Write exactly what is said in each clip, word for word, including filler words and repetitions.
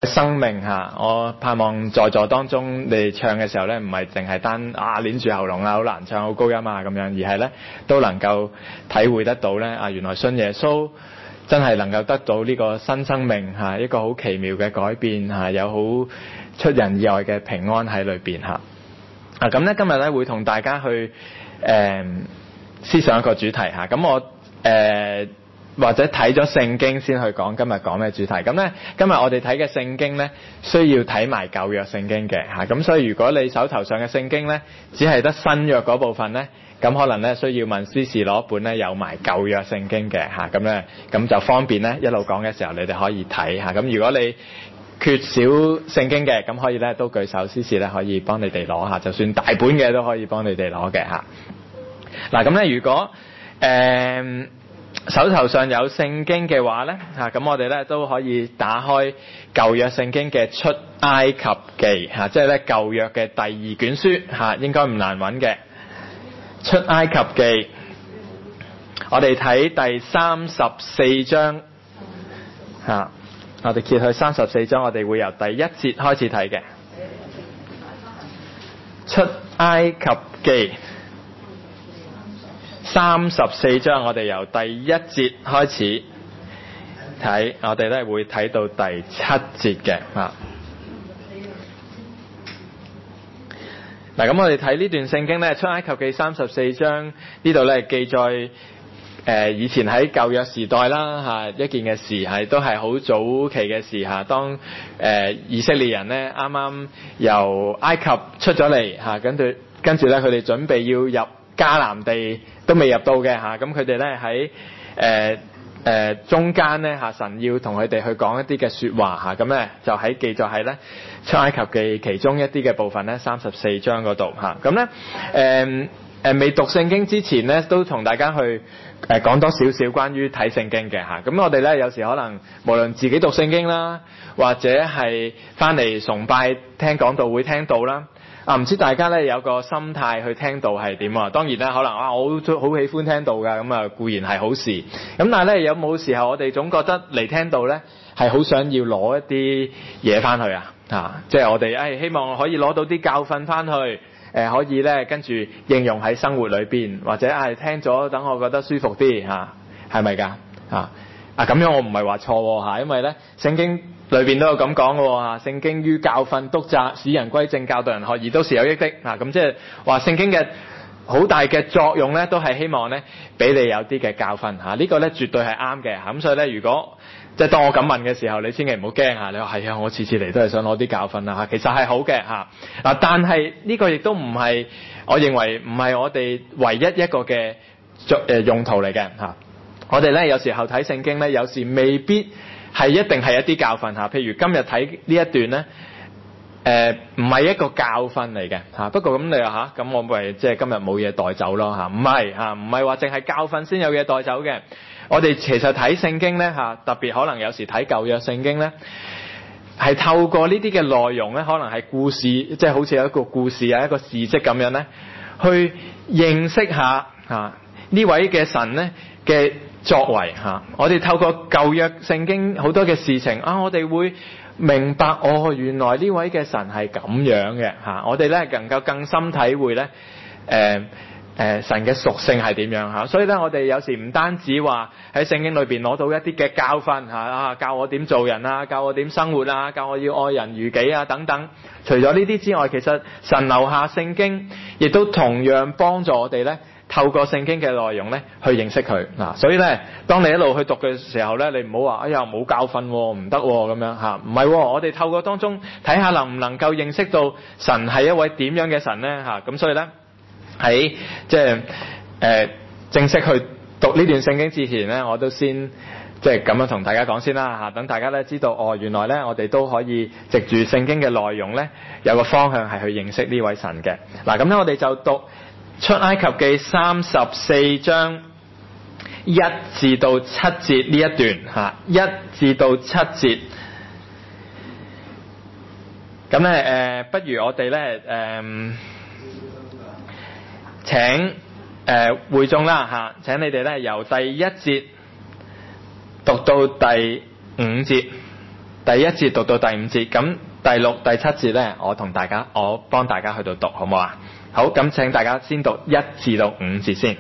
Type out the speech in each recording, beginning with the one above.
生命嚇，我盼望在座當中你唱嘅時候咧，唔係淨係單啊捏住喉嚨啊，好難唱，好高音啊咁樣，而係咧都能夠體會得到咧啊，原來信耶穌真係能夠得到呢個新生命嚇，一個好奇妙嘅改變嚇，有好出人意外嘅平安喺裏邊嚇。啊咁咧今日咧會同大家去誒、呃、思想一個主題嚇，咁我誒。呃或者睇咗聖經先去講今日講咩主題。咁咧今日我哋睇嘅聖經咧需要睇埋舊約聖經嘅嚇，咁所以如果你手頭上嘅聖經咧只係得新約嗰部分咧，咁可能咧需要問司事攞本咧有埋舊約聖經嘅嚇，咁咧咁就方便咧一路講嘅時候你哋可以睇嚇。咁如果你缺少聖經嘅，咁可以咧都舉手，司事咧可以幫你哋攞下，就算大本嘅都可以幫你哋攞嘅嚇。嗱咁咧如果誒、呃手頭上有聖經嘅話呢，嚇咁我哋呢都可以打開舊約聖經嘅出埃及記嚇，即係呢舊約嘅第二卷書嚇，應該唔難揾嘅。出埃及記，我哋睇第三十四章嚇，我哋揭去三十四章，我哋會由第一節開始睇嘅。出埃及記。三十四章，我哋由第一節開始睇，我哋咧會睇到第七節嘅啊。嗱，咁我哋睇呢段聖經咧，出埃及記三十四章呢度咧記載誒、呃、以前喺舊約時代啦嚇一件嘅事，係都係好早期嘅事嚇。當誒、呃、以色列人咧啱啱由埃及出咗嚟嚇，跟住跟住咧佢哋準備要入迦南地都未入到嘅嚇，咁佢哋咧喺誒誒中間咧嚇，神要同佢哋去講一啲嘅説話嚇，咁咧就喺記載係咧出埃及記其中一啲嘅部分咧三十四章嗰度嚇，咁咧誒誒未讀聖經之前咧，都同大家去誒講多少少關於睇聖經嘅嚇，咁我哋咧有時可能無論自己讀聖經啦，或者係翻嚟崇拜聽講道會聽到啦。啊，唔知大家咧有個心態去聽道係點啊？當然啦，可能啊，我好好喜歡聽道㗎，咁啊固然係好事。咁但係咧，有冇時候我哋總覺得嚟聽道咧係好想要攞一啲嘢翻去啊？啊，即係我哋誒、哎、希望可以攞到啲教訓翻去，誒、呃、可以咧跟住應用喺生活裏邊，或者係、哎、聽咗等我覺得舒服啲嚇，係咪㗎？啊啊咁樣我唔係話錯嚇，因為咧聖經裏邊都有咁講嘅喎，聖經於教訓、督責、使人歸正、教導人學義，都是有益的。嗱，咁即係話聖經嘅好大嘅作用咧，都係希望咧俾你有啲嘅教訓嚇。呢個咧絕對係啱嘅嚇。咁所以咧，如果即係當我咁問嘅時候，你千祈唔好驚嚇。你話係啊，我次次嚟都係想攞啲教訓啦嚇。其實係好嘅嚇。嗱，但係呢個亦都唔係，我認為唔係我哋唯一一個嘅作誒用途嚟嘅嚇。我哋咧有時候睇聖經咧，有時未必係一定係一啲教訓嚇。譬如今日睇呢一段咧，誒唔係一個教訓嚟嘅嚇。不過咁你話嚇，咁我咪即係今日冇嘢帶走咯嚇？唔係嚇，唔係話淨係教訓先有嘢帶走嘅。我哋其實睇聖經咧嚇，特別可能有時睇舊約聖經咧，係透過呢啲嘅內容咧，可能係故事，即係好似有一個故事啊，一個事蹟咁樣咧，去認識下嚇呢位嘅神咧嘅作為嚇。我哋透過舊約聖經好多嘅事情啊，我哋會明白哦，原來呢位嘅神係咁樣嘅嚇。我哋咧能夠更深體會咧誒。呃誒、呃、神嘅屬性係點樣嚇？所以咧，我哋有時唔單止話喺聖經裏邊攞到一啲嘅教訓嚇啊，教我點做人啊，教我點生活啊，教我要愛人如己啊等等。除咗呢啲之外，其實神留下聖經，亦都同樣幫助我哋咧，透過聖經嘅內容咧去認識佢嗱、啊。所以咧，當你一路去讀嘅時候咧，你唔好話哎呀冇教訓唔得咁樣嚇，唔係、哦，我哋透過當中睇下能唔能夠認識到神係一位點樣嘅神咧嚇。咁、啊、所以咧。喺即係誒正式去讀呢段聖經之前咧，我都先即係咁樣同大家講先啦嚇，等大家咧知道哦，原來咧我哋都可以藉住聖經嘅內容咧，有個方向係去認識呢位神嘅。嗱，咁咧我哋就讀出埃及記三十四章一至到七節呢一段嚇，一至到七節。咁咧誒，不如我哋咧誒。呃請誒、呃、會眾啦嚇，請你哋咧由第一節讀到第五節第一節讀到第五節，咁第六、第七節咧，我同大家，我幫大家去到讀，好唔好啊？好，咁請大家先讀一至到五節先。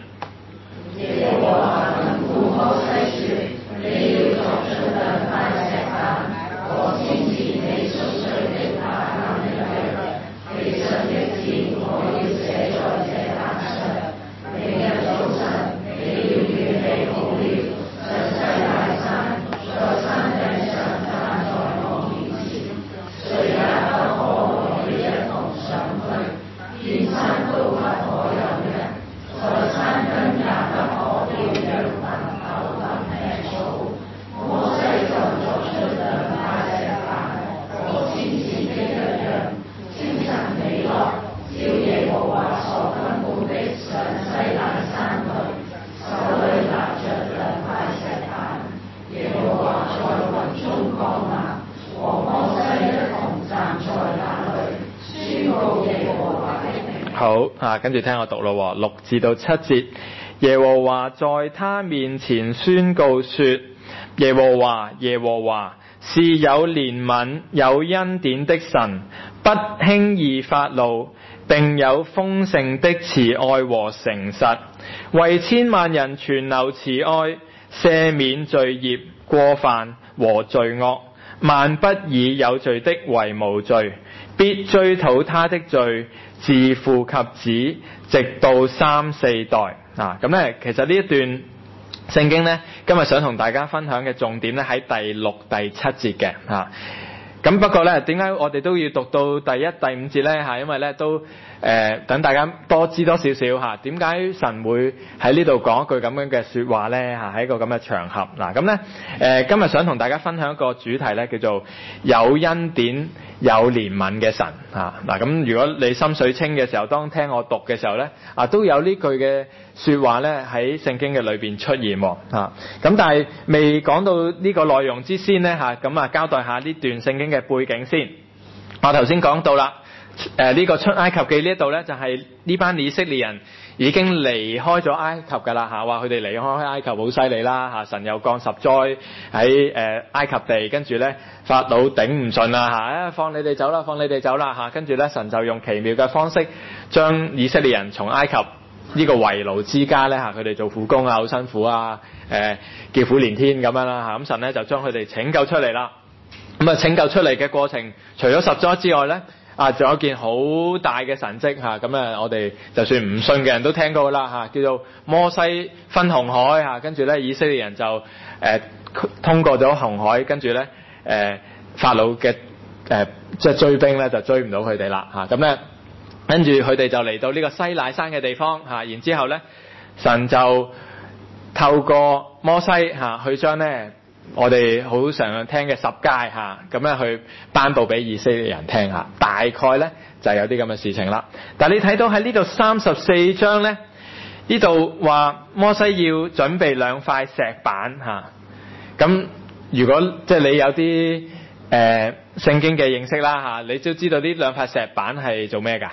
好啊，跟住聽我讀咯，六至到七節，耶和華在他面前宣告說：耶和華，耶和華是有憐憫、有恩典的神，不輕易發怒，並有豐盛的慈愛和誠實，為千萬人存留慈愛，赦免罪孽、過犯和罪惡，萬不以有罪的為無罪，必追討他的罪，自父及子，直到三四代。啊，咁咧，其實呢一段聖經咧，今日想同大家分享嘅重點咧喺第六、第七節嘅嚇。咁不過咧，點解我哋都要讀到第一、第五節咧嚇？因為咧都誒等大家多知多少少嚇，點解神會喺呢度講一句咁樣嘅説話咧嚇？喺一個咁嘅場合嗱，咁咧誒今日想同大家分享一個主題咧，叫做有恩典有憐憫嘅神嚇嗱。咁如果你心水清嘅時候，當聽我讀嘅時候咧啊，都有呢句嘅説話咧喺聖經嘅裏邊出現喎嚇。咁但係未講到呢個內容之先咧嚇，咁啊交代下呢段聖經嘅背景先。我頭先講到啦，誒、呃、呢、這個出埃及記呢一度咧，就係、是、呢班以色列人已經離開咗埃及㗎啦嚇，話佢哋離開埃及好犀利啦嚇，神又降十災喺誒埃及地，跟住咧法老頂唔順啦嚇，啊放你哋走啦，放你哋走啦嚇，跟住咧神就用奇妙嘅方式將以色列人從埃及呢個為奴之家咧嚇，佢哋做苦工啊，好辛苦啊，誒、呃、叫苦連天咁樣啦嚇，咁神咧就將佢哋拯救出嚟啦。咁啊拯救出嚟嘅過程，除咗十災之外咧，啊仲有一件好大嘅神蹟嚇，咁啊我哋就算唔信嘅人都聽過啦嚇，叫做摩西分紅海嚇，跟住咧以色列人就誒、呃、通過咗紅海，跟住咧誒法老嘅誒即係追兵咧就追唔到佢哋啦嚇，咁咧跟住佢哋就嚟到呢個西乃山嘅地方嚇，然之後咧神就透過摩西嚇去將咧我哋好常聽嘅十誡嚇，咁咧去頒佈俾以色列人聽嚇，大概咧就係有啲咁嘅事情啦。但係你睇到喺呢度三十四章咧，呢度話摩西要準備兩塊石板嚇。咁如果即係你有啲誒聖經嘅認識啦嚇，你都知道呢兩塊石板係做咩㗎？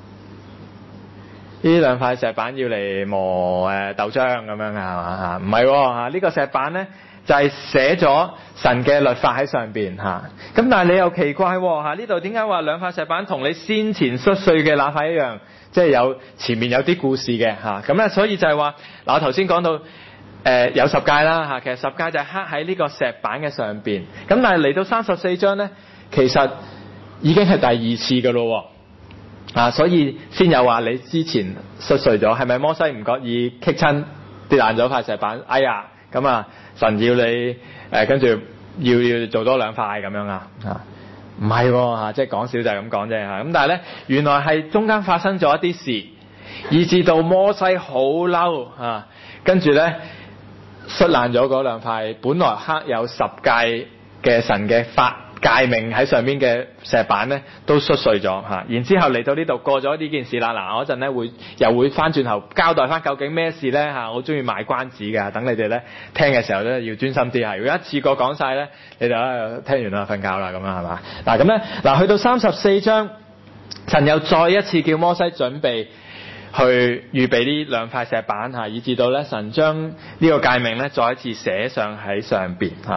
呢兩塊石板要嚟磨誒豆漿咁樣㗎係嘛嚇？唔係喎嚇，呢個石板咧就係寫咗神嘅律法喺上邊嚇。咁但係你又奇怪喎嚇，呢度點解話兩塊石板同你先前摔碎嘅那塊一樣？即係有前面有啲故事嘅嚇。咁咧所以就係話嗱，我頭先講到誒、呃、有十誡啦嚇，其實十誡就係刻喺呢個石板嘅上邊。咁但係嚟到三十四章咧，其實已經係第二次㗎咯喎。啊，所以先有話你之前摔碎咗，係咪摩西唔覺意棘親跌爛咗塊石板？哎呀，咁啊神要你誒、呃、跟住要要做多兩塊咁樣啊？啊，唔係喎，即係講笑就係咁講啫嚇。咁但係咧，原來係中間發生咗一啲事，以至到摩西好嬲啊，跟住咧摔爛咗嗰兩塊本來刻有十誡嘅神嘅法誡命喺上面嘅石板咧都摔碎咗嚇，然之後嚟到呢度過咗呢件事啦。嗱，我陣咧會又會翻轉頭交代翻究竟咩事咧嚇，我中意賣關子㗎，等你哋咧聽嘅時候咧要專心啲嚇。如果一次過講晒咧，你就啊聽完啦瞓覺啦咁樣係嘛？嗱咁咧嗱去到三十四章，神又再一次叫摩西準備去預備呢兩塊石板嚇，以至到咧神將呢個誡命咧再一次寫上喺上邊嚇。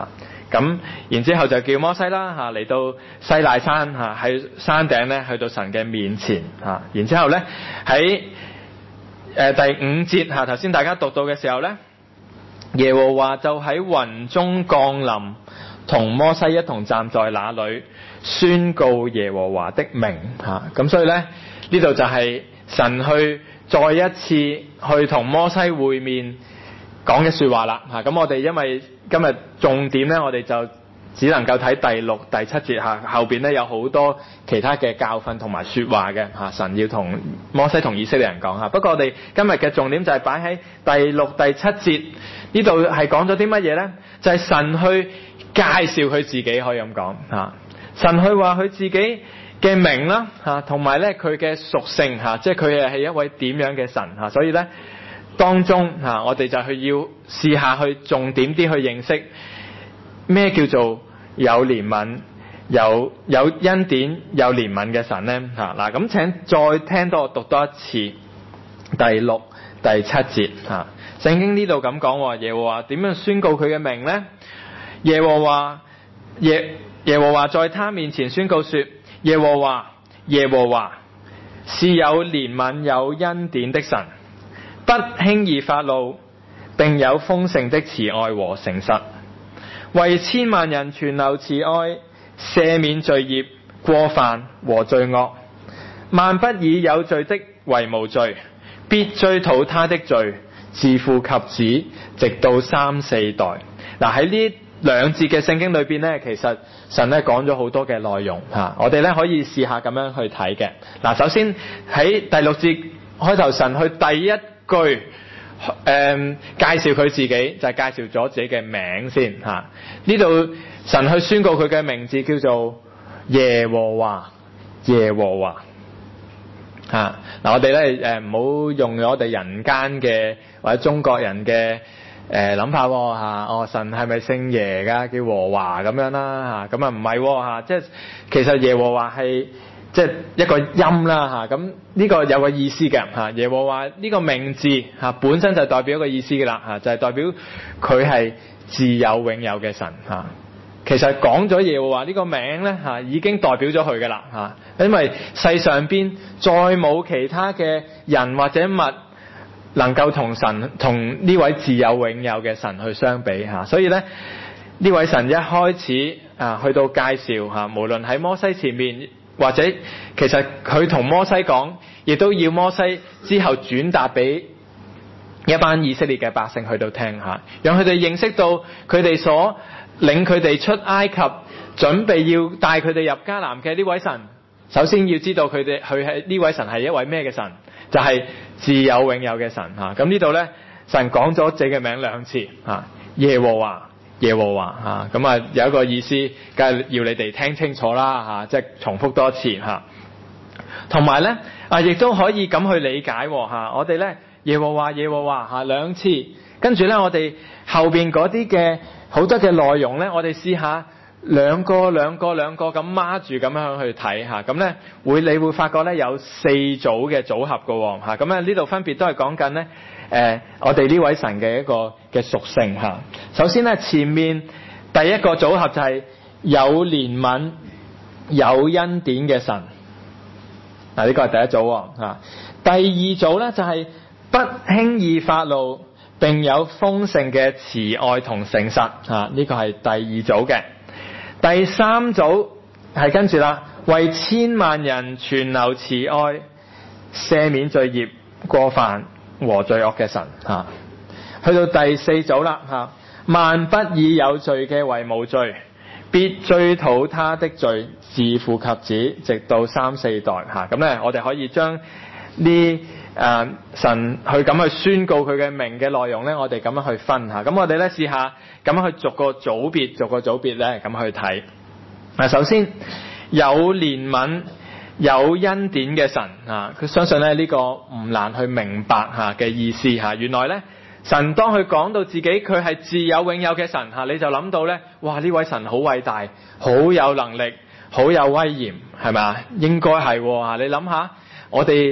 咁然之後就叫摩西啦嚇嚟到西奈山嚇喺山頂咧去到神嘅面前嚇，然之後咧喺誒第五節嚇頭先大家讀到嘅時候咧，耶和華就喺雲中降臨，同摩西一同站在那裏，宣告耶和華的名嚇。咁所以咧呢度就係神去再一次去同摩西會面講嘅說話啦嚇。咁我哋因為今日重點咧，我哋就只能夠睇第六、第七節嚇，後邊咧有好多其他嘅教訓同埋說話嘅嚇。神要同摩西同以色列人講嚇。不過我哋今日嘅重點就係擺喺第六、第七節呢度係講咗啲乜嘢咧？就係、是、神去介紹佢自己，可以咁講嚇。神去話佢自己嘅名啦嚇，同埋咧佢嘅屬性嚇，即係佢係一位點樣嘅神嚇。所以咧當中嚇，我哋就去要試下去重點啲去認識咩叫做有憐憫、有有恩典、有憐憫嘅神咧嚇。嗱，咁請再聽多我讀多一次第六、第七節嚇。聖經呢度咁講，耶和華點樣宣告佢嘅名咧？耶和華耶耶和華在他面前宣告說：耶和華耶和華是有憐憫有恩典的神，不輕易發怒，並有豐盛的慈愛和誠實，為千萬人存留慈愛，赦免罪孽過犯和罪惡，萬不以有罪的為無罪，必追討他的罪，自父及子，直到三四代。嗱，喺呢兩節嘅聖經裏邊咧，其實神咧講咗好多嘅內容吓，我哋咧可以試下咁樣去睇嘅。嗱，首先喺第六節開頭，神去第一句誒、嗯、介紹佢自己，就係、是、介紹咗自己嘅名先吓。呢度神去宣告佢嘅名字叫做耶和華，耶和華吓。嗱，我哋咧誒唔好用咗我哋人間嘅或者中國人嘅誒諗法喎嚇。哦，神係咪姓耶㗎？叫和華咁樣啦嚇。咁啊唔係嚇，即係其實耶和華係即係一個音啦嚇。咁呢個有個意思嘅嚇。耶和華呢個名字嚇本身就代表一個意思嘅啦嚇，就係代表佢係自有永有嘅神嚇。其實講咗耶和華呢個名咧嚇，已經代表咗佢嘅啦嚇。因為世上邊再冇其他嘅人或者物能夠同神同呢位自有永有嘅神去相比嚇，所以咧呢位神一開始啊去到介紹嚇，無論喺摩西前面或者其實佢同摩西講，亦都要摩西之後轉達俾一班以色列嘅百姓去到聽嚇，讓佢哋認識到佢哋所領佢哋出埃及，準備要帶佢哋入迦南嘅呢位神，首先要知道佢哋佢係呢位神係一位咩嘅神，就係、是、自有永有嘅神嚇。咁呢度咧，神講咗自己嘅名兩次嚇，耶和華，耶和華嚇。咁啊有一個意思，梗係要你哋聽清楚啦嚇，即係重複多次嚇。同埋咧啊，亦都可以咁去理解嚇。我哋咧耶和華，耶和華嚇兩次，跟住咧我哋後邊嗰啲嘅好多嘅內容咧，我哋試下兩個兩個兩個咁孖住咁樣去睇嚇，咁咧會你會發覺咧有四組嘅組合嘅嚇，咁咧呢度分別都係講緊咧誒我哋呢位神嘅一個嘅屬性嚇。首先咧前面第一個組合就係有憐憫有恩典嘅神，嗱呢個係第一組嚇。第二組咧就係不輕易發怒，並有豐盛嘅慈愛同誠實嚇，呢個係第二組嘅。第三組係跟住啦，為千萬人存留慈愛，赦免罪孽過犯和罪惡嘅神嚇。去到第四組啦嚇，萬不以有罪嘅為無罪，必追討他的罪，自父及子，直到三四代嚇。咁咧，我哋可以將呢誒神去咁去宣告佢嘅名嘅內容咧，我哋咁樣去分嚇。咁我哋咧試下咁樣去逐個組別，逐個組別咧咁去睇。嗱，首先有憐憫有恩典嘅神嚇，佢相信咧呢個唔難去明白嚇嘅意思嚇。原來咧神當佢講到自己佢係自有永有嘅神嚇，你就諗到咧，哇呢位神好偉大，好有能力，好有威嚴，係咪啊？應該係嚇。你諗下，我哋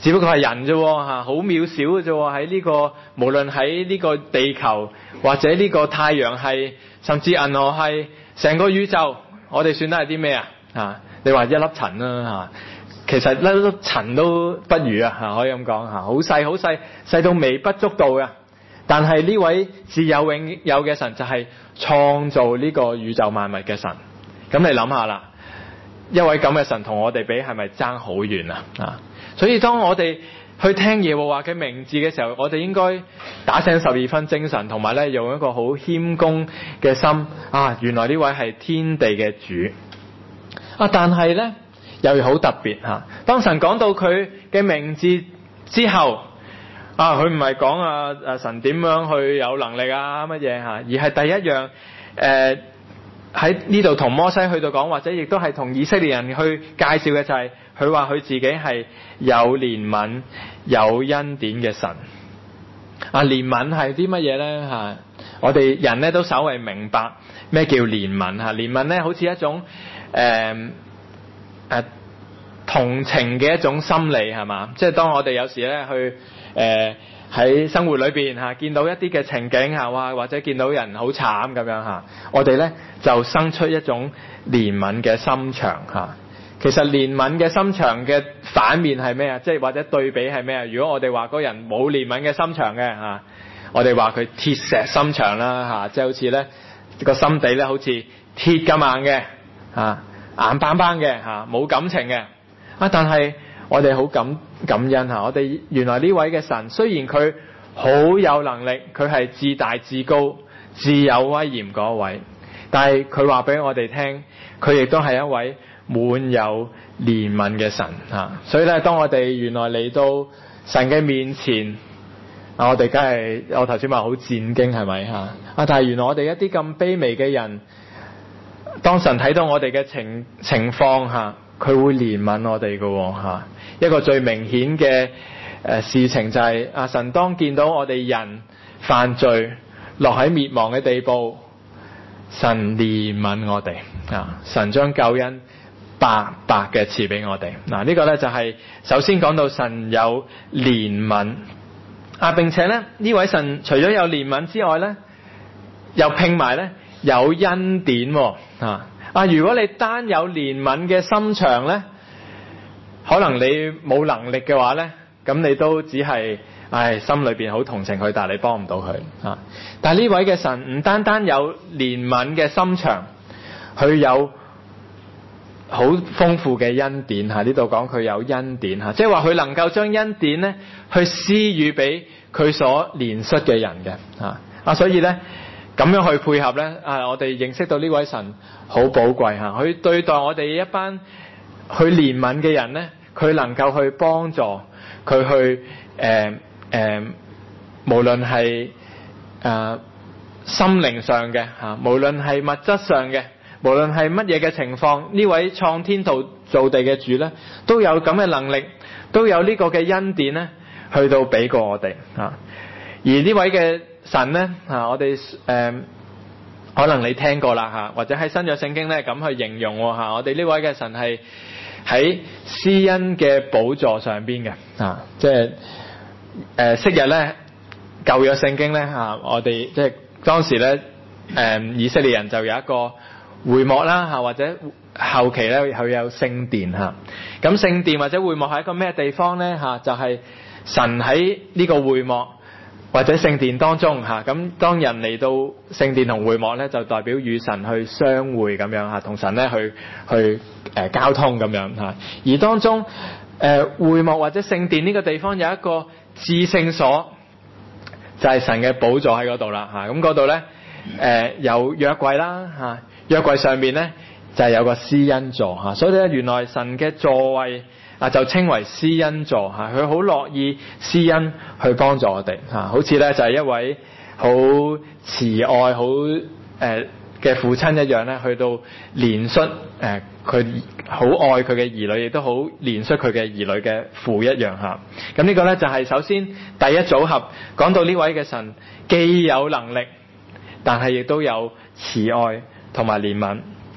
只不過係人啫吓，好渺小嘅啫，喺呢個無論喺呢個地球或者呢個太陽系，甚至銀河系，成個宇宙，我哋算得係啲咩啊？啊，你話一粒塵啦吓，其實一粒塵都不如啊吓，可以咁講吓，好細好細，細到微不足道嘅。但係呢位自有永有嘅神就係創造呢個宇宙萬物嘅神。咁你諗下啦，一位咁嘅神同我哋比係咪爭好遠啊？啊！所以當我哋去聽耶和華嘅名字嘅時候，我哋應該打醒十二分精神，同埋咧用一個好謙恭嘅心啊！原來呢位係天地嘅主啊！但係咧又好特別吓，當神講到佢嘅名字之後啊，佢唔係講啊啊神點樣去有能力啊乜嘢吓，而係第一樣誒喺呢度同摩西去到講，或者亦都係同以色列人去介紹嘅就係佢話佢自己係有憐憫有恩典嘅神啊！憐憫係啲乜嘢咧吓？我哋人咧都稍為明白咩叫憐憫吓，憐憫咧好似一種誒誒同情嘅一種心理係嘛？即係當我哋有時咧去誒喺生活裏邊吓見到一啲嘅情景吓，哇或者見到人好慘咁樣吓，我哋咧就生出一種憐憫嘅心腸吓。其實憐憫嘅心腸嘅反面係咩啊？即係或者對比係咩啊？如果我哋話嗰人冇憐憫嘅心腸嘅吓，我哋話佢鐵石心腸啦吓，即係好似咧個心地咧好似鐵咁硬嘅吓，硬邦邦嘅吓，冇感情嘅啊！但係我哋好感感恩吓，我哋原來呢位嘅神雖然佢好有能力，佢係至大至高自有威嚴嗰位，但係佢話俾我哋聽，佢亦都係一位滿有憐憫嘅神吓。所以咧，當我哋原來嚟到神嘅面前啊，我哋梗係我頭先話好戰驚係咪吓啊？但係原來我哋一啲咁卑微嘅人，當神睇到我哋嘅情情況吓，佢會憐憫我哋嘅吓。一個最明顯嘅誒事情就係阿神當見到我哋人犯罪落喺滅亡嘅地步，神憐憫我哋啊！神將救恩白白嘅賜俾我哋嗱，呢個咧就係首先講到神有憐憫啊，並且咧呢位神除咗有憐憫之外咧，又拼埋咧有恩典啊！啊，如果你單有憐憫嘅心腸咧，可能你冇能力嘅話咧，咁你都只係唉心裏邊好同情佢，但係你幫唔到佢啊！但係呢位嘅神唔單單有憐憫嘅心腸，佢有好豐富嘅恩典吓，呢度講佢有恩典吓，即係話佢能夠將恩典咧去施予俾佢所憐恤嘅人嘅啊！啊，所以咧咁樣去配合咧啊，我哋認識到呢位神好寶貴吓，佢對待我哋一班去憐憫嘅人咧，佢能夠去幫助佢去誒誒、呃呃，無論係誒心靈上嘅吓，無論係物質上嘅，無論係乜嘢嘅情況，呢位創天造造地嘅主咧，都有咁嘅能力，都有呢個嘅恩典咧，去到俾過我哋啊。而呢位嘅神咧啊，我哋誒、呃、可能你聽過啦吓，或者喺新約聖經咧咁去形容吓，我哋呢位嘅神係喺施恩嘅寶座上邊嘅啊，即係誒昔日咧舊約聖經咧吓，我哋即係當時咧誒、呃、以色列人就有一個會幕啦吓，或者後期咧佢有聖殿吓。咁聖殿或者會幕係一個咩地方咧吓？就係、是、神喺呢個會幕或者聖殿當中吓。咁當人嚟到聖殿同會幕咧，就代表與神去相會咁樣吓，同神咧去去誒、呃、交通咁樣吓。而當中誒、呃、會幕或者聖殿呢個地方有一個至聖所，就係、是、神嘅寶座喺嗰度啦吓。咁嗰度咧誒有約櫃啦吓。約櫃上面咧就係、是、有個施恩座吓，所以咧原來神嘅座位啊就稱為施恩座吓，佢好樂意施恩去幫助我哋吓，好似咧就係一位好慈愛好誒嘅父親一樣咧，去到憐恤誒佢好愛佢嘅兒女，亦都好憐恤佢嘅兒女嘅父一樣吓。咁呢個咧就係首先第一組合講到呢位嘅神既有能力，但係亦都有慈愛同埋憐憫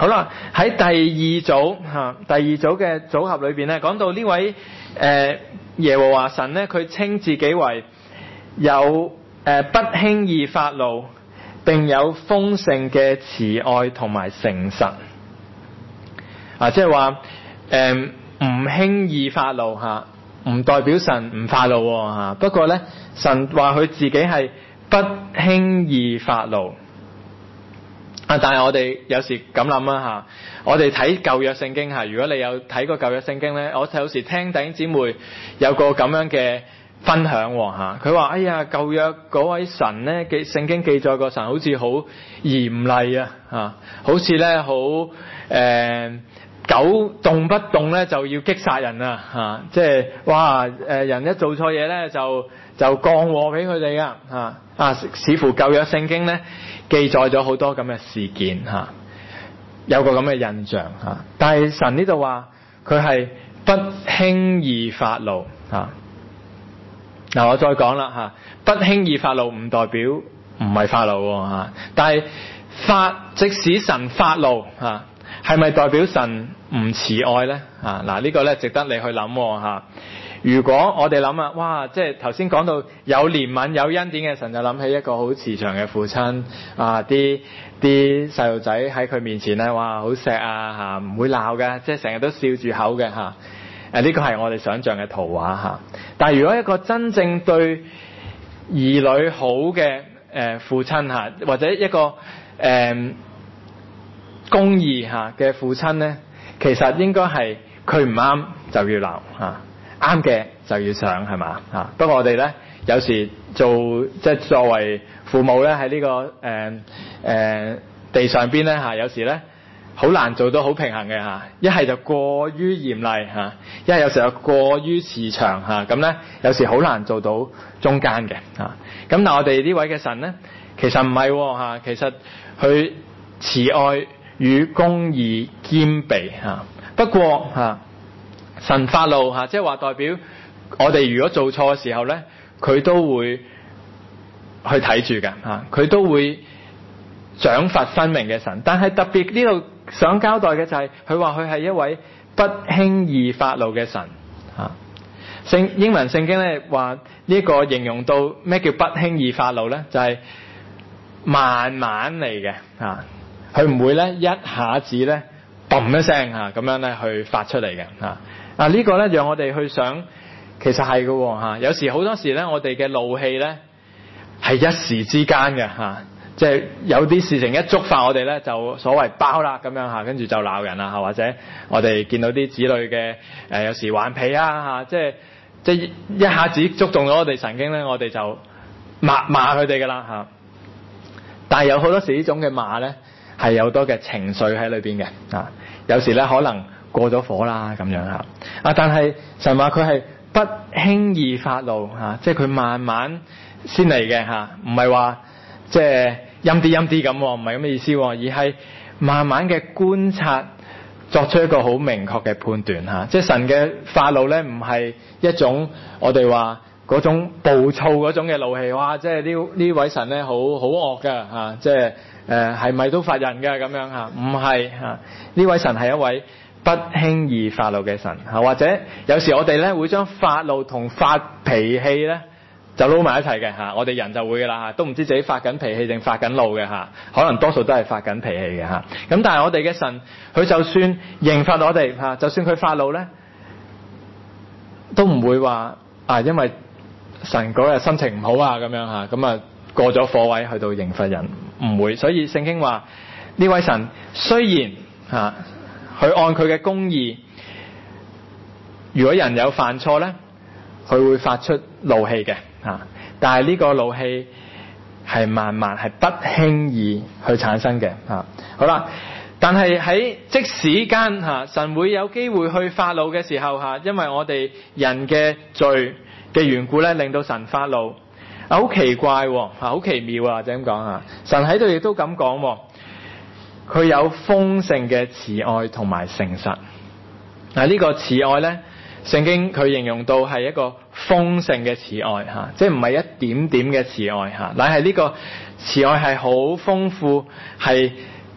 好啦，喺第二組吓，第二組嘅組合裏邊咧，講到呢位誒、呃、耶和華神咧，佢稱自己為有誒、呃、不輕易發怒，並有豐盛嘅慈愛同埋誠實。啊，即係話誒唔輕易發怒吓，唔代表神唔發怒吓。不過咧，神話佢自己係不輕易發怒。啊！但係我哋有時咁諗啊嚇，我哋睇舊約聖經嚇，如果你有睇過舊約聖經咧，我有時聽弟兄姊妹有個咁樣嘅分享嚇，佢話：哎呀，舊約嗰位神咧記聖經記載個神好似好嚴厲啊嚇，好似咧好誒狗動不動咧就要擊殺人啊嚇，即係哇誒人一做錯嘢咧就就降禍俾佢哋噶嚇啊！似乎舊約聖經咧記載咗好多咁嘅事件嚇，有個咁嘅印象嚇。但係神呢度話佢係不輕易發怒嚇。嗱，我再講啦嚇，不輕易發怒唔代表唔係發怒嚇，但係發即使神發怒嚇，係咪代表神唔慈愛咧嚇？嗱，呢個咧值得你去諗嚇。如果我哋諗啊，哇！即係頭先講到有憐憫有恩典嘅神，就諗起一個好慈祥嘅父親啊！啲啲細路仔喺佢面前咧，哇！好錫啊嚇，唔會鬧嘅，即係成日都笑住口嘅嚇。誒呢個係我哋想象嘅圖畫嚇。但係如果一個真正對兒女好嘅誒父親嚇，或者一個誒、呃、公義嚇嘅父親咧，其實應該係佢唔啱就要鬧嚇。啱嘅就要想係嘛嚇，不過我哋咧有時做即係作為父母咧喺呢、這個誒誒、呃呃、地上邊咧嚇，有時咧好難做到好平衡嘅嚇，一係就過於嚴厲嚇，一係有時候過於慈祥嚇，咁咧有時好難做到中間嘅嚇。咁但係我哋呢位嘅神咧，其實唔係嚇，其實佢慈愛與公義兼備嚇，不過嚇。神發怒嚇，即係話代表我哋如果做錯嘅時候咧，佢都會去睇住嘅嚇，佢都會獎罰分明嘅神。但係特別呢度想交代嘅就係、是，佢話佢係一位不輕易發怒嘅神嚇。聖英文聖經咧話呢個形容到咩叫不輕易發怒咧，就係、是、慢慢嚟嘅嚇，佢唔會咧一下子咧嘣一聲嚇咁樣咧去發出嚟嘅嚇。啊！呢個咧讓我哋去想，其實係嘅嚇。有時好多時咧，我哋嘅怒氣咧係一時之間嘅嚇，即係有啲事情一觸發我哋咧，就所謂爆啦咁樣嚇，跟住就鬧人啦嚇，或者我哋見到啲子女嘅誒、呃、有時頑皮啊嚇，即係即係一下子觸動咗我哋神經咧，我哋就罵罵佢哋噶啦嚇。但係有好多時呢種嘅罵咧係有多嘅情緒喺裏邊嘅啊，有時咧可能過咗火啦咁樣嚇啊！但係神話佢係不輕易發怒嚇，即係佢慢慢先嚟嘅嚇，唔係話即係陰啲陰啲咁，唔係咁嘅意思，而係慢慢嘅觀察，作出一個好明確嘅判斷嚇。即係神嘅發怒咧，唔係一種我哋話嗰種暴躁嗰種嘅怒氣，哇！即係呢呢位神咧好好惡㗎嚇，即係誒係咪都罰人㗎咁樣嚇？唔係嚇，呢位神係一位不輕易發怒嘅神嚇，或者有時我哋咧會將發怒同發脾氣咧就撈埋一齊嘅嚇，我哋人就會噶啦嚇，都唔知自己發緊脾氣定發緊怒嘅嚇，可能多數都係發緊脾氣嘅嚇。咁但係我哋嘅神，佢就算刑罰我哋嚇，就算佢發怒咧，都唔會話啊，因為神嗰日心情唔好啊咁樣嚇，咁啊過咗火位去到刑罰人，唔會。所以聖經話呢位神雖然嚇，佢按佢嘅公義，如果人有犯錯咧，佢會發出怒氣嘅嚇，但係呢個怒氣係慢慢係不輕易去產生嘅嚇。好啦，但係喺即使間嚇神會有機會去發怒嘅時候嚇，因為我哋人嘅罪嘅緣故咧，令到神發怒啊，好奇怪嚇，好奇妙啊，或者咁講嚇。神喺度亦都咁講，佢有豐盛嘅慈愛同埋誠實。嗱，呢個慈愛咧，聖經佢形容到係一個豐盛嘅慈愛嚇，即係唔係一點點嘅慈愛嚇，乃係呢個慈愛係好豐富，係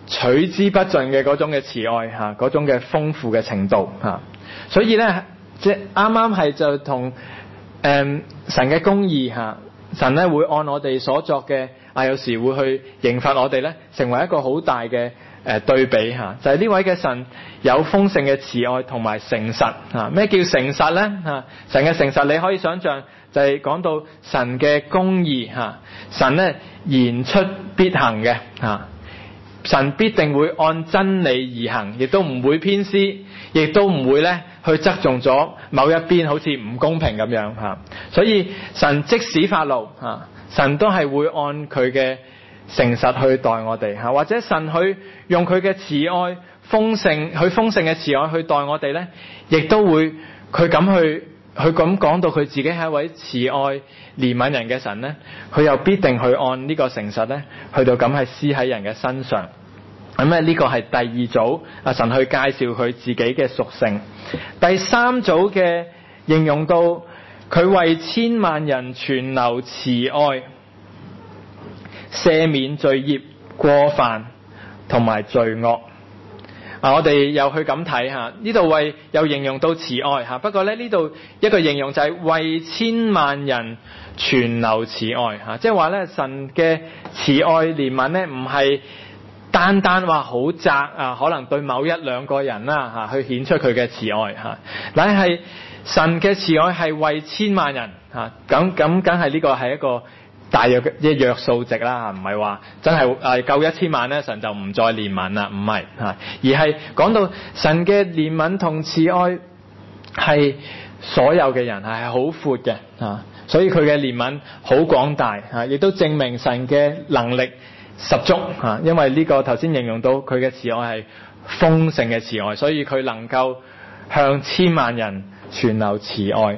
取之不盡嘅嗰種嘅慈愛嚇，嗰種嘅豐富嘅程度嚇。所以咧，即係啱啱係就同誒、嗯、神嘅公義嚇，神咧會按我哋所作嘅啊，有時會去刑罰我哋咧，成為一個好大嘅誒對比嚇。就係、是、呢位嘅神有豐盛嘅慈愛同埋誠實嚇。咩叫誠實咧嚇？神嘅誠實你可以想象就係講到神嘅公義嚇，神咧言出必行嘅嚇。神必定會按真理而行，亦都唔會偏私，亦都唔會咧去側重咗某一邊，好似唔公平咁樣吓。所以神即使發怒吓，神都係會按佢嘅誠實去待我哋吓，或者神去用佢嘅慈愛豐盛，佢豐盛嘅慈愛去待我哋咧，亦都會佢咁去佢咁講到佢自己係一位慈愛憐憫人嘅神咧，佢又必定去按呢個誠實咧，去到咁係施喺人嘅身上。咁咧呢個係第二組啊，神去介紹佢自己嘅屬性。第三組嘅形容到佢為千萬人存留慈愛，赦免罪孽過犯同埋罪惡。啊！我哋又去咁睇下，呢度為又形容到慈愛吓，不過咧呢度一個形容就係為千萬人存留慈愛吓，即係話咧神嘅慈愛憐憫咧唔係單單話好窄啊，可能對某一兩個人啦吓去顯出佢嘅慈愛吓，乃係神嘅慈愛係為千萬人吓，咁咁梗係呢個係一個大約嘅一約數值啦，唔係話真係誒夠一千萬咧，神就唔再憐憫啦，唔係吓，而係講到神嘅憐憫同慈愛係所有嘅人係好闊嘅吓，所以佢嘅憐憫好廣大吓，亦都證明神嘅能力十足吓，因為呢個頭先形容到佢嘅慈愛係豐盛嘅慈愛，所以佢能夠向千萬人存留慈愛。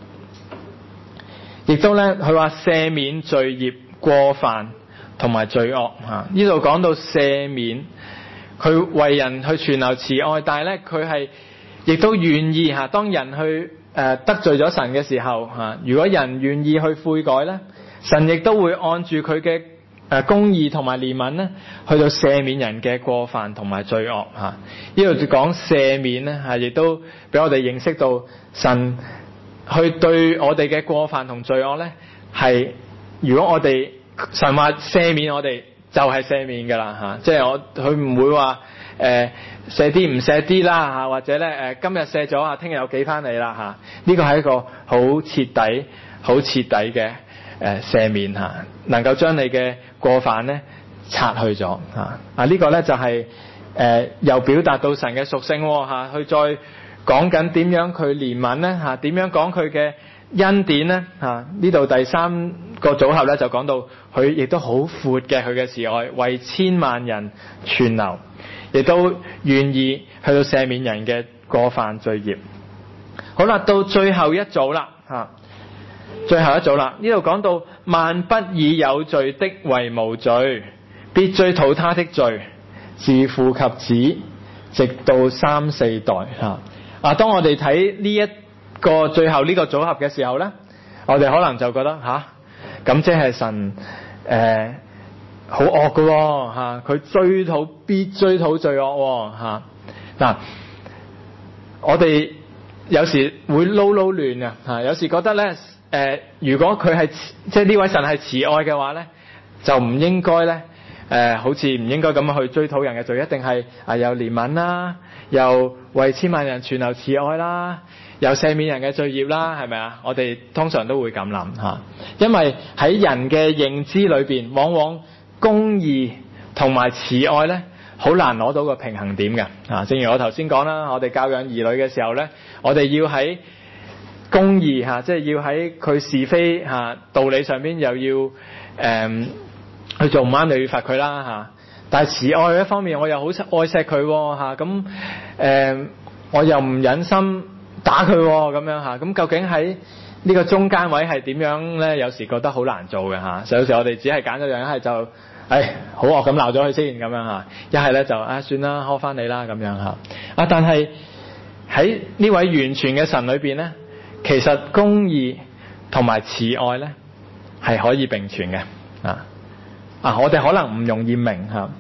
亦都咧，佢話赦免罪孽過犯同埋罪惡吓。呢度講到赦免，佢為人去存留慈愛，但係咧佢係亦都願意吓。當人去誒、呃、得罪咗神嘅時候吓，如果人願意去悔改咧，神亦都會按住佢嘅誒公義同埋憐憫咧，去到赦免人嘅過犯同埋罪惡吓。呢度就講赦免咧吓，亦都俾我哋認識到神去對我哋嘅過犯同罪惡咧，係如果我哋神話赦免我哋，就係赦免噶啦吓，即係我佢唔會話誒赦啲唔赦啲啦吓，或者咧誒、呃、今日赦咗啊，聽日又記翻你啦吓，呢個係一個好徹底、好徹底嘅誒赦免吓，能夠將你嘅過犯咧擦去咗吓啊，呢、這個咧就係、是、誒、呃、又表達到神嘅屬性吓，去再講緊點樣佢憐憫咧嚇，點樣講佢嘅恩典咧嚇？呢度第三個組合咧就講到佢亦都好闊嘅佢嘅慈愛，為千萬人存留，亦都願意去到赦免人嘅過犯罪孽。好啦，到最後一組啦嚇，最後一組啦。呢度講到萬不以有罪的為無罪，必追討他的罪，自父及子，直到三四代嚇。啊！當我哋睇呢一個最後呢個組合嘅時候咧，我哋可能就覺得吓，咁即係神誒好惡㗎喎吓，佢追討必追討罪惡吓。嗱、啊，我哋有時會撈撈亂啊吓，有時覺得咧誒、呃，如果佢係即係呢位神係慈愛嘅話咧，就唔應該咧誒，好似唔應該咁樣去追討人嘅罪，一定係啊有憐憫啦。又為千萬人存留慈愛啦，又赦免人嘅罪孽啦，係咪啊？我哋通常都會咁諗吓，因為喺人嘅認知裏邊，往往公義同埋慈愛咧，好難攞到個平衡點嘅啊。正如我頭先講啦，我哋教養兒女嘅時候咧，我哋要喺公義吓，即係要喺佢是非吓道理上邊，又要誒、嗯、去做唔啱，就要罰佢啦吓。但係慈愛一方面，我又好愛錫佢吓，咁、啊、誒、呃，我又唔忍心打佢咁樣吓，咁、啊、究竟喺呢個中間位係點樣咧？有時覺得好難做嘅吓，有時我哋只係揀咗樣，一係就誒好惡咁鬧咗佢先咁樣吓，一係咧就啊算啦，呵翻你啦咁樣吓。啊，但係喺呢位完全嘅神裏邊咧，其實公義同埋慈愛咧係可以並存嘅啊。啊！我哋可能唔容易明吓，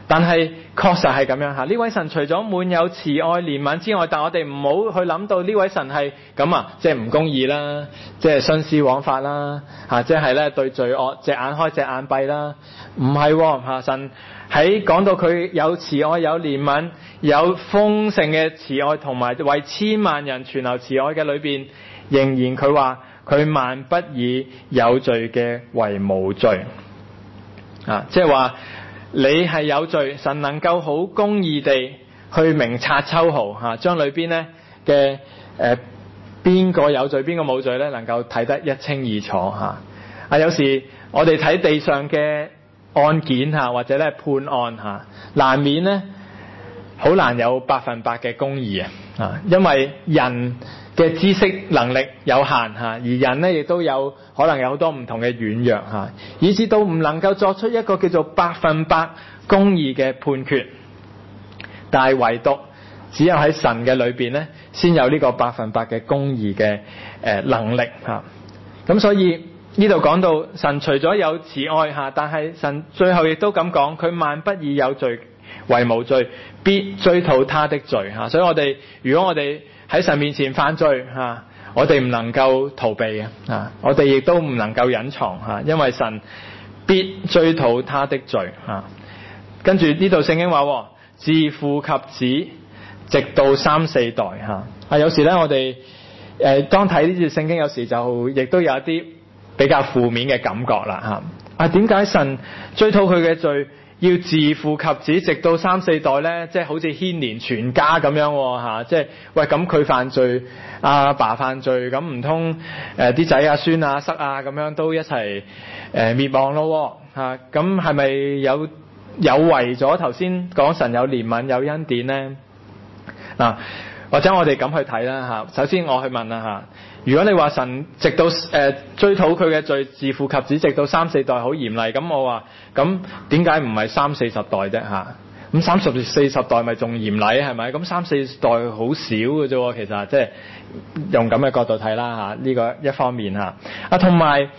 但係確實係咁樣嚇，呢位神除咗滿有慈愛憐憫之外，但我哋唔好去諗到呢位神係咁啊，即係唔公義啦，即係徇私枉法啦，嚇，即係咧對罪惡隻眼開隻眼閉啦，唔係嚇，神喺講到佢有慈愛有憐憫有豐盛嘅慈愛，同埋為千萬人存留慈愛嘅裏邊，仍然佢話佢萬不以有罪嘅為無罪啊，即係話。你係有罪，神能夠好公義地去明察秋毫嚇，將裏邊咧嘅誒邊個有罪邊個冇罪咧，能夠睇得一清二楚嚇。啊，有時我哋睇地上嘅案件嚇，或者咧判案嚇，難免咧好難有百分百嘅公義啊，因為人嘅知識能力有限嚇，而人咧亦都有可能有好多唔同嘅軟弱嚇，以至到唔能夠作出一個叫做百分百公義嘅判決。但係唯獨只有喺神嘅裏邊咧，先有呢個百分百嘅公義嘅誒能力嚇。咁所以呢度講到神除咗有慈愛嚇，但係神最後亦都咁講，佢萬不以有罪為無罪，必追討他的罪嚇。所以我哋如果我哋喺神面前犯罪嚇，我哋唔能夠逃避嘅嚇，我哋亦都唔能夠隱藏嚇，因為神必追討他的罪嚇。跟住呢度聖經話，自父及子，直到三四代嚇。啊，有時咧我哋誒當睇呢節聖經，有時就亦都有一啲比較負面嘅感覺啦嚇。啊，點解神追討佢嘅罪要自父及子直到三四代咧？即係好似牽連全家咁樣嚇，即係喂咁佢犯罪，阿爸犯罪，咁唔通誒啲仔啊孫啊侄啊咁樣都一齊誒滅亡咯嚇？咁係咪有有違咗頭先講神有憐憫有恩典咧？嗱，或者我哋咁去睇啦嚇。首先我去問啦嚇，如果你話神直到誒、呃、追討佢嘅罪，自父及子直到三四代好嚴厲，咁我話咁點解唔係三四十代啫嚇？咁三十四十代咪仲嚴厲係咪？咁三四代好少嘅啫，其實即係用咁嘅角度睇啦嚇。呢、這個一方面嚇啊，同埋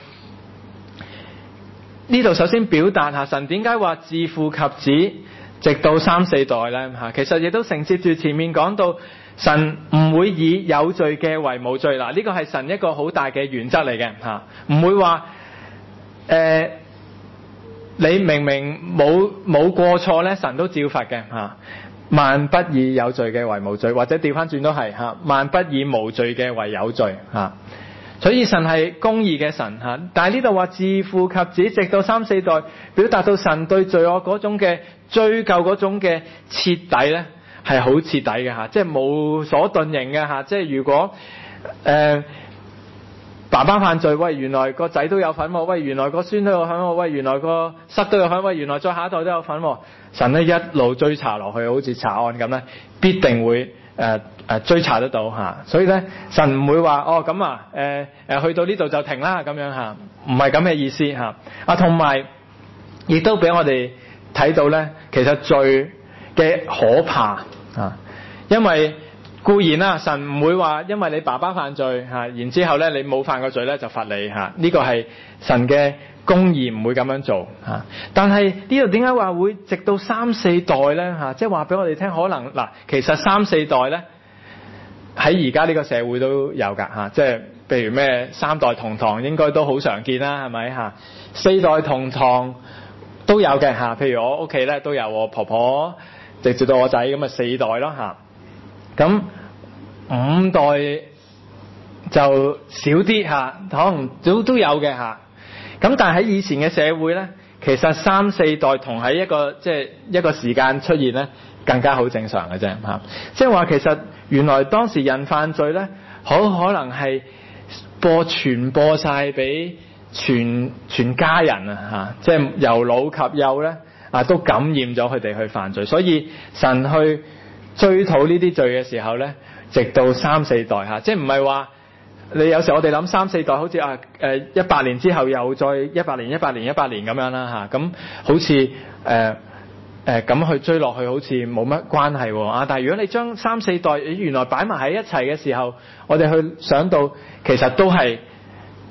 呢度首先表達下神點解話自父及子直到三四代咧嚇？其實亦都承接住前面講到。神唔會以有罪嘅為無罪嗱，呢個係神一個好大嘅原則嚟嘅嚇，唔會話誒、呃、你明明冇冇過錯咧，神都照罰嘅嚇。萬不以有罪嘅為無罪，或者調翻轉都係嚇，萬不以無罪嘅為有罪嚇。所以神係公義嘅神嚇，但係呢度話自父及子直到三四代，表達到神對罪惡嗰種嘅追究嗰種嘅徹底咧。係好徹底嘅嚇，即係無所遁形嘅嚇。即係如果誒、呃、爸爸犯罪，喂原來個仔都有份喎，喂原來個孫都有份喎，喂原來個侄都有份，喂原來再下一代都有份喎。神咧一路追查落去，好似查案咁咧，必定會誒誒、呃呃、追查得到嚇。所以咧，神唔會話哦咁啊誒誒去到呢度就停啦咁樣嚇，唔係咁嘅意思嚇。啊，同埋亦都俾我哋睇到咧，其實罪嘅可怕啊，因為固然啦，神唔會話因為你爸爸犯罪吓，然之後咧你冇犯過罪咧就罰你吓，呢個係神嘅公義，唔會咁樣做吓。但係呢度點解話會直到三四代咧吓？即係話俾我哋聽，可能嗱，其實三四代咧喺而家呢個社會都有噶吓，即係譬如咩三代同堂應該都好常見啦，係咪吓？四代同堂都有嘅吓，譬如我屋企咧都有我婆婆。直至到我仔咁啊四代咯嚇，咁五代就少啲嚇，可能都都有嘅嚇。咁但係喺以前嘅社會咧，其實三四代同喺一個即係一個時間出現咧，更加好正常嘅啫嚇。即係話其實原來當時人犯罪咧，好可能係播傳播晒俾全全家人啊嚇，即係由老及幼咧。啊，都感染咗佢哋去犯罪，所以神去追討呢啲罪嘅時候咧，直到三四代嚇，即係唔係話你有時我哋諗三四代好似啊誒一百年之後又再一百年、一百年、一百年咁樣啦嚇，咁好似誒誒咁去追落去好似冇乜關係喎啊！但係如果你將三四代原來擺埋喺一齊嘅時候，我哋去想到其實都係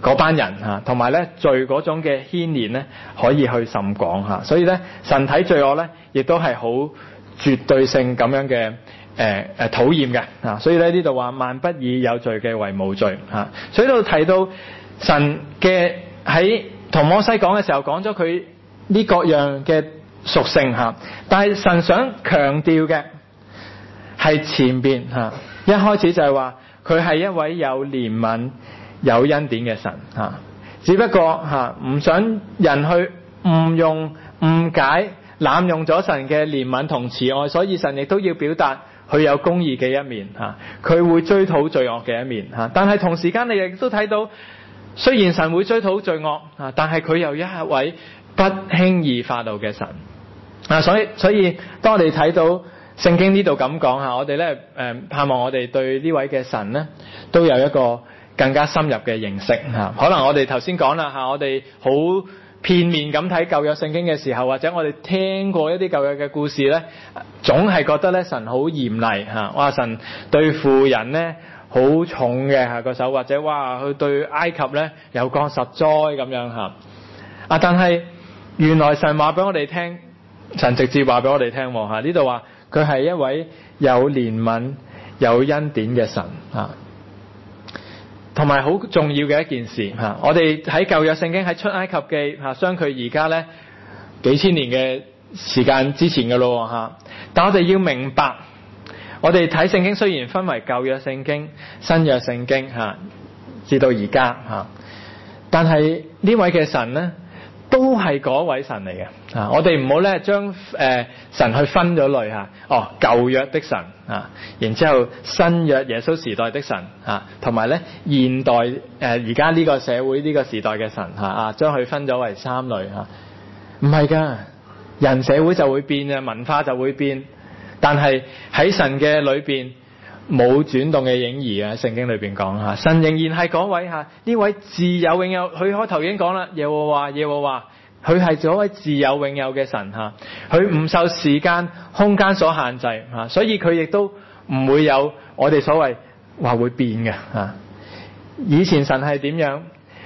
嗰班人嚇，同埋咧罪嗰種嘅牽連咧，可以去甚廣嚇。所以咧，神睇罪惡咧，亦都係好絕對性咁樣嘅誒誒討厭嘅嚇。所以咧呢度話萬不以有罪嘅為無罪嚇。所以呢度提到神嘅喺同摩西講嘅時候，講咗佢呢各樣嘅屬性嚇，但係神想強調嘅係前邊嚇，一開始就係話佢係一位有憐憫有恩典嘅神嚇，只不過嚇唔想人去誤用誤解濫用咗神嘅憐憫同慈愛，所以神亦都要表達佢有公義嘅一面嚇，佢會追討罪惡嘅一面嚇，但係同時間你亦都睇到，雖然神會追討罪惡啊，但係佢又一位不輕易發怒嘅神啊，所以所以當我哋睇到聖經呢度咁講吓，我哋咧誒盼望我哋對呢位嘅神咧都有一個更加深入嘅認識吓。可能我哋頭先講啦吓，我哋好片面咁睇舊約聖經嘅時候，或者我哋聽過一啲舊約嘅故事咧，總係覺得咧神好嚴厲吓，哇神對付人咧好重嘅吓個手，或者哇佢對埃及咧有降十災咁樣吓。啊，但係原來神話俾我哋聽，神直接話俾我哋聽吓，呢度話佢係一位有憐憫有恩典嘅神吓，同埋好重要嘅一件事吓。我哋喺舊約聖經喺出埃及記吓，相距而家咧幾千年嘅時間之前嘅咯吓，但我哋要明白，我哋睇聖經雖然分為舊約聖經、新約聖經吓，至到而家吓，但係呢位嘅神咧，都係嗰位神嚟嘅啊！我哋唔好咧將誒神去分咗類吓，哦舊約的神啊，然之後新約耶穌時代的神啊，同埋咧現代誒而家呢個社會呢個時代嘅神吓啊，將佢分咗為三類吓。唔係噶，人社會就會變啊，文化就會變，但係喺神嘅裏邊冇轉動嘅影兒啊！聖經裏邊講吓，神仍然係嗰位吓，呢位自有永有。佢開頭已經講啦，耶和華耶和華，佢係嗰位自有永有嘅神吓，佢唔受時間空間所限制吓，所以佢亦都唔會有我哋所謂話會變嘅吓。以前神係點樣，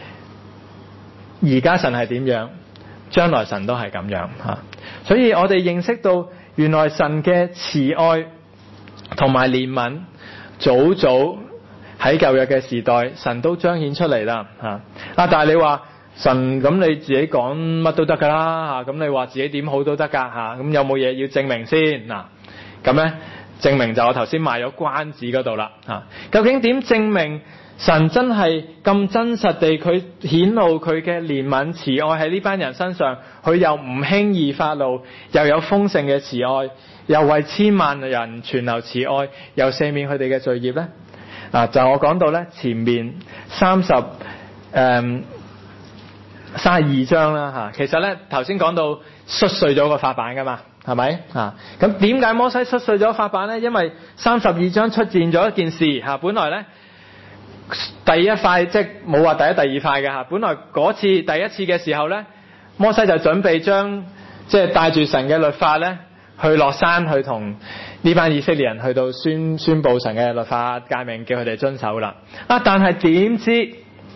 而家神係點樣，將來神都係咁樣吓。所以我哋認識到原來神嘅慈愛同埋憐憫，早早喺舊約嘅時代，神都彰顯出嚟啦吓。啊，但係你話神咁你自己講乜都得噶啦吓，咁你話自己點好都得噶吓，咁有冇嘢要證明先嗱？咁咧證明就我頭先賣咗關子嗰度啦吓。究竟點證明神真係咁真實地佢顯露佢嘅憐憫慈愛喺呢班人身上？佢又唔輕易發怒，又有豐盛嘅慈愛，又為千萬人存留慈愛，又赦免佢哋嘅罪孽咧？啊，就我講到咧前面三十誒三十二章啦吓，其實咧頭先講到摔碎咗個法版噶嘛，係咪啊？咁點解摩西摔碎咗法版咧？因為三十二章出現咗一件事吓，本來咧第一塊即係冇話第一、第二塊嘅吓，本來嗰次第一次嘅時候咧，摩西就準備將即係帶住神嘅律法咧，去落山去同呢班以色列人去到宣宣佈神嘅律法誡命，叫佢哋遵守啦。啊！但係點知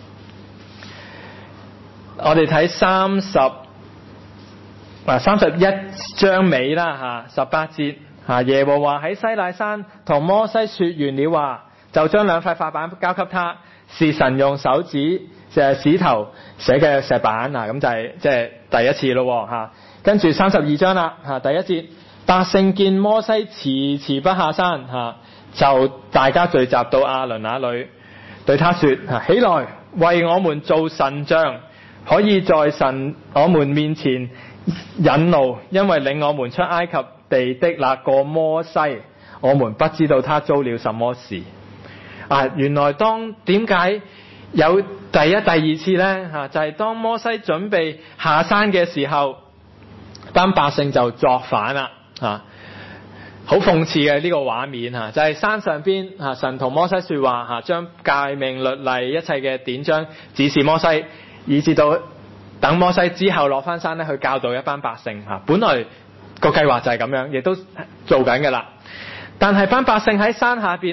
我哋睇三十啊三十一章尾啦吓，十八節吓，耶和華喺西乃山同摩西說完了話，就將兩塊法版交給他，是神用手指就係指頭寫嘅石板啊，咁就係即係第一次咯吓。跟住三十二章啦吓，第一節，百姓見摩西遲遲不下山吓，就大家聚集到亞倫那裏，對他說吓，起來為我們做神像，可以在神我們面前引路，因為領我們出埃及地的那個摩西，我們不知道他遭了什麼事。啊，原來當點解有第一、第二次呢？吓，就係當摩西準備下山嘅時候，班百姓就作反啦。吓，好諷刺嘅呢個畫面吓，就係山上邊吓，神同摩西說話吓，將誡命律例一切嘅典章指示摩西，以至到等摩西之後落翻山咧，去教導一班百姓吓。本來個計劃就係咁樣，亦都做緊㗎啦。但係班百姓喺山下邊咧，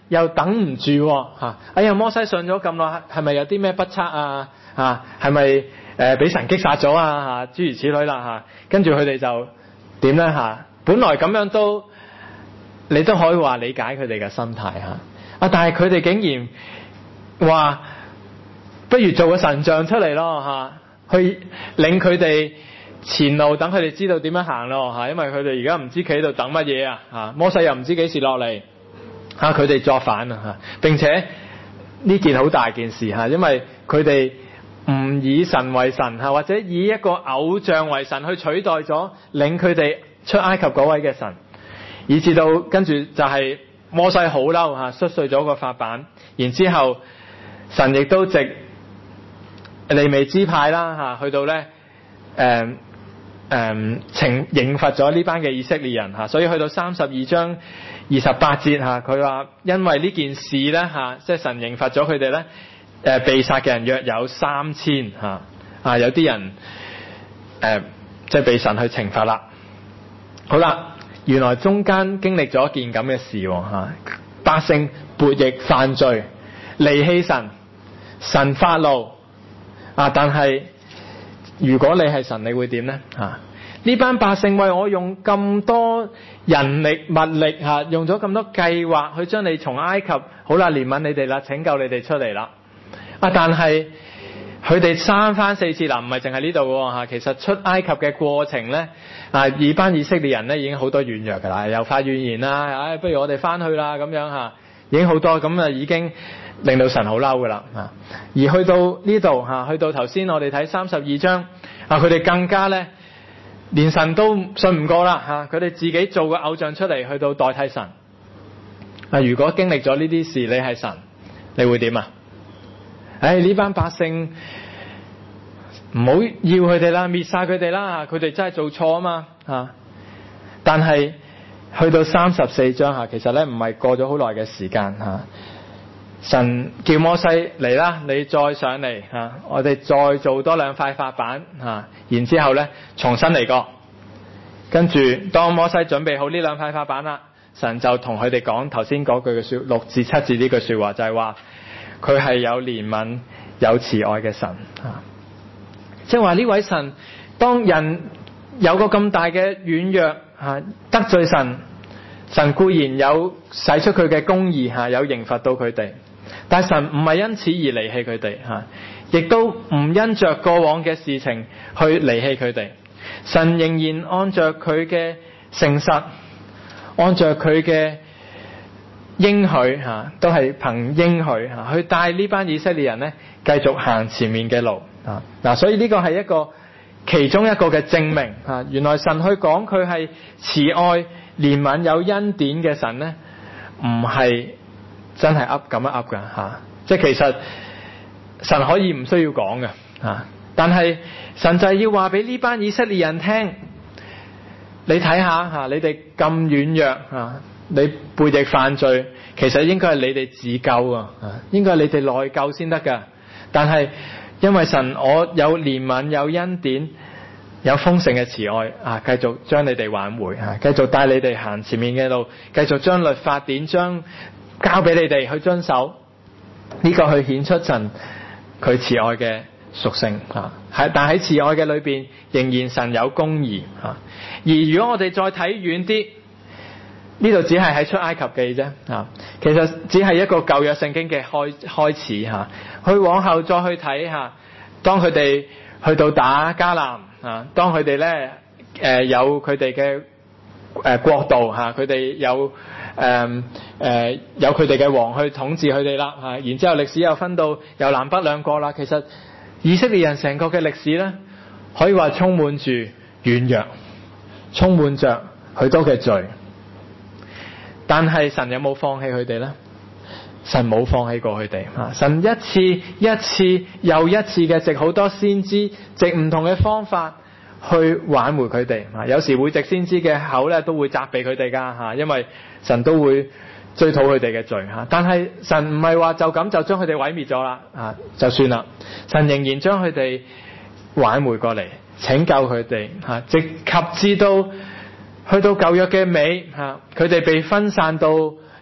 又等唔住嚇。哎呀，摩西信咗咁耐，係咪有啲咩不測啊？嚇，係咪誒俾神擊殺咗啊？嚇，諸如此類啦嚇。跟住佢哋就點咧嚇？本來咁樣都你都可以話理解佢哋嘅心態嚇。啊，但係佢哋竟然話不如做個神像出嚟咯嚇，去領佢哋前路，等佢哋知道點樣行咯嚇。因為佢哋而家唔知企喺度等乜嘢啊嚇，摩西又唔知幾時落嚟嚇，佢哋作反啊嚇。並且呢件好大件事嚇，因為佢哋唔以神為神嚇，或者以一個偶像為神去取代咗領佢哋出埃及嗰位嘅神，以至到跟住就係摩西好嬲嚇，摔碎咗個法版，然之後神亦都藉利未支派啦嚇，去到咧誒誒懲刑罰咗呢班嘅以色列人嚇，所以去到三十二章二十八節嚇，佢話因為呢件事咧嚇，即係神刑罰咗佢哋咧，誒被殺嘅人約有三千嚇啊，有啲人誒即係被神去懲罰啦。好啦，原來中間經歷咗一件咁嘅事嚇，百姓悖逆犯罪，離棄神，神發怒。啊！但係如果你係神，你會點呢？啊！呢班百姓為我用咁多人力物力嚇、啊，用咗咁多計劃去將你從埃及好啦，憐憫你哋啦，拯救你哋出嚟啦。啊！但係佢哋三番四次嗱，唔係淨係呢度喎嚇。其實出埃及嘅過程咧，啊，二班以色列人咧已經好多軟弱㗎啦，又發怨言啦，唉、哎，不如我哋翻去啦咁樣嚇，已經好多咁啊，已經令到神好嬲噶啦，而去到呢度吓，去到頭先我哋睇三十二章啊，佢哋更加咧，連神都信唔過啦吓，佢哋自己做個偶像出嚟，去到代替神。啊，如果經歷咗呢啲事，你係神，你會點啊？唉，呢班百姓唔好要佢哋啦，滅晒佢哋啦，佢哋真係做錯啊嘛吓。但係去到三十四章吓，其實咧唔係過咗好耐嘅時間吓。神叫摩西嚟啦，你再上嚟吓，我哋再做多兩塊法版吓，然之後咧重新嚟過。跟住當摩西準備好呢兩塊法版啦，神就同佢哋講頭先嗰句嘅說六至七字呢句說話，就係話佢係有憐憫有慈愛嘅神啊，即係話呢位神當人有個咁大嘅軟弱吓，得罪神，神固然有使出佢嘅公義吓，有刑罰到佢哋。但係神唔係因此而離棄佢哋吓，亦都唔因着過往嘅事情去離棄佢哋。神仍然按着佢嘅誠實，按着佢嘅應許吓，都係憑應許吓去帶呢班以色列人咧繼續行前面嘅路啊！嗱，所以呢個係一個其中一個嘅證明吓，原來神去講佢係慈愛憐憫有恩典嘅神咧，唔係真係噏咁樣噏噶吓，即係其實神可以唔需要講嘅吓，但係神就係要話俾呢班以色列人聽，你睇下吓，你哋咁軟弱吓，你背逆犯罪，其實應該係你哋自救啊，應該係你哋內疚先得噶。但係因為神我有憐憫有恩典有豐盛嘅慈愛啊，繼續將你哋挽回吓，繼續帶你哋行前面嘅路，繼續將律法典章交俾你哋去遵守，呢、這個去顯出神佢慈愛嘅屬性啊。係，但喺慈愛嘅裏邊，仍然神有公義啊。而如果我哋再睇遠啲，呢度只係喺出埃及記啫啊。其實只係一個舊約聖經嘅開開始吓。去往後再去睇下，當佢哋去到打迦南啊，當佢哋咧誒有佢哋嘅誒國度吓，佢哋有。誒、嗯、誒、呃，有佢哋嘅王去統治佢哋啦，吓，然之後歷史又分到由南北兩國啦。其實以色列人成個嘅歷史咧，可以話充滿住軟弱，充滿着許多嘅罪。但係神有冇放棄佢哋咧？神冇放棄過佢哋吓，神一次一次又一次嘅藉好多先知，藉唔同嘅方法去挽回佢哋啊。有時會藉先知嘅口咧，都會責備佢哋噶吓，因為神都會追討佢哋嘅罪吓，但係神唔係話就咁就將佢哋毀滅咗啦啊，就算啦。神仍然將佢哋挽回過嚟，拯救佢哋吓，直及至到去到舊約嘅尾吓，佢哋被分散到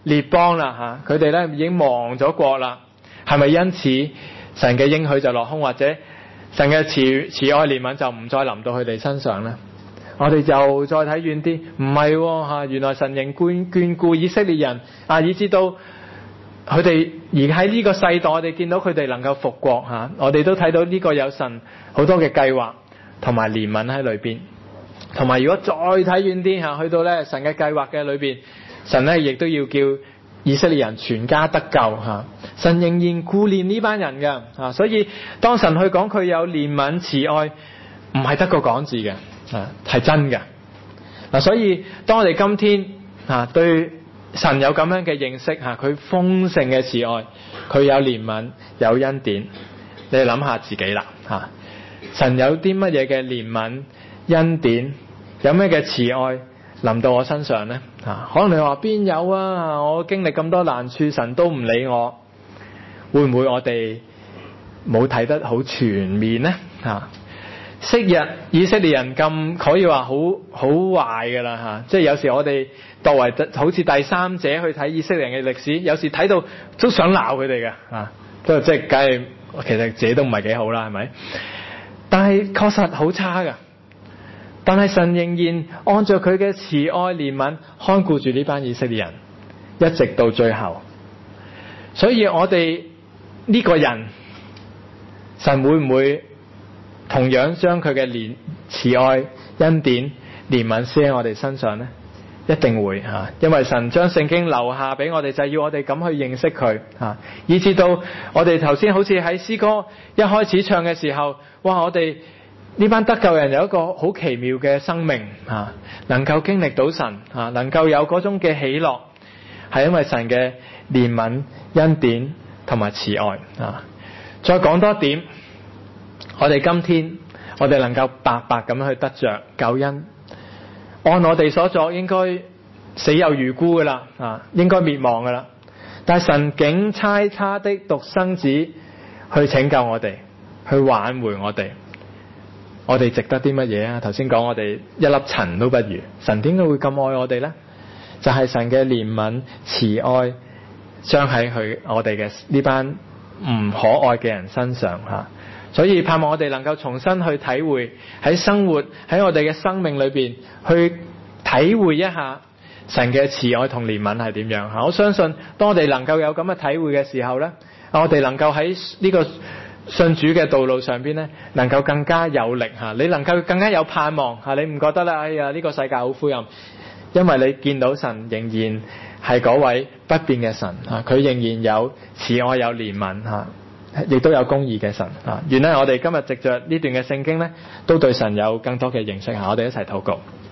列邦啦嚇，佢哋咧已經亡咗國啦，係咪因此神嘅應許就落空，或者神嘅慈慈愛憐憫就唔再臨到佢哋身上咧？我哋就再睇遠啲，唔係嚇，原來神仍眷眷顧以色列人啊，以至到佢哋而喺呢個世代，我哋見到佢哋能夠復國嚇，我哋都睇到呢個有神好多嘅計劃同埋憐憫喺裏邊。同埋如果再睇遠啲嚇，去到咧神嘅計劃嘅裏邊，神咧亦都要叫以色列人全家得救嚇。神仍然顧念呢班人嘅嚇，所以當神去講佢有憐憫慈愛，唔係得個講字嘅。啊，係真嘅嗱，所以當我哋今天啊對神有咁樣嘅認識吓，佢豐盛嘅慈愛，佢有憐憫有恩典，你諗下自己啦吓，神有啲乜嘢嘅憐憫恩典，有咩嘅慈愛臨到我身上呢？啊，可能你話邊有啊？我經歷咁多難處，神都唔理我，會唔會我哋冇睇得好全面呢？啊？昔日以色列人咁可以話好好壞噶啦吓，即係有時我哋作為好似第三者去睇以色列人嘅歷史，有時睇到都想鬧佢哋嘅啊，不過即係梗係其實自己都唔係幾好啦，係咪？但係確實好差噶，但係神仍然按照佢嘅慈愛憐憫看顧住呢班以色列人，一直到最後。所以我哋呢個人，神會唔會同樣將佢嘅憐慈愛恩典憐憫施喺我哋身上呢？一定會吓，因為神將聖經留下俾我哋，就係要我哋咁去認識佢吓，以至到我哋頭先好似喺詩歌一開始唱嘅時候，哇！我哋呢班得救人有一個好奇妙嘅生命吓，能夠經歷到神吓，能夠有嗰種嘅喜樂，係因為神嘅憐憫恩典同埋慈愛啊！再講多點。我哋今天，我哋能夠白白咁去得着救恩，按我哋所作應該死有餘辜噶啦，啊，應該滅亡噶啦。但係神竟差他的獨生子去拯救我哋，去挽回我哋。我哋值得啲乜嘢啊？頭先講我哋一粒塵都不如，神點解會咁愛我哋呢？就係、是、神嘅憐憫慈愛，將喺佢我哋嘅呢班唔可愛嘅人身上吓。所以盼望我哋能夠重新去體會喺生活喺我哋嘅生命裏邊去體會一下神嘅慈愛同憐憫係點樣吓。我相信當我哋能夠有咁嘅體會嘅時候呢，我哋能夠喺呢個信主嘅道路上邊呢，能夠更加有力吓，你能夠更加有盼望吓。你唔覺得咧？哎呀，呢個世界好灰暗，因為你見到神仍然係嗰位不變嘅神吓，佢仍然有慈愛有憐憫吓。亦都有公義嘅神啊！願咧我哋今日藉着呢段嘅聖經咧，都對神有更多嘅認識吓。我哋一齊禱告。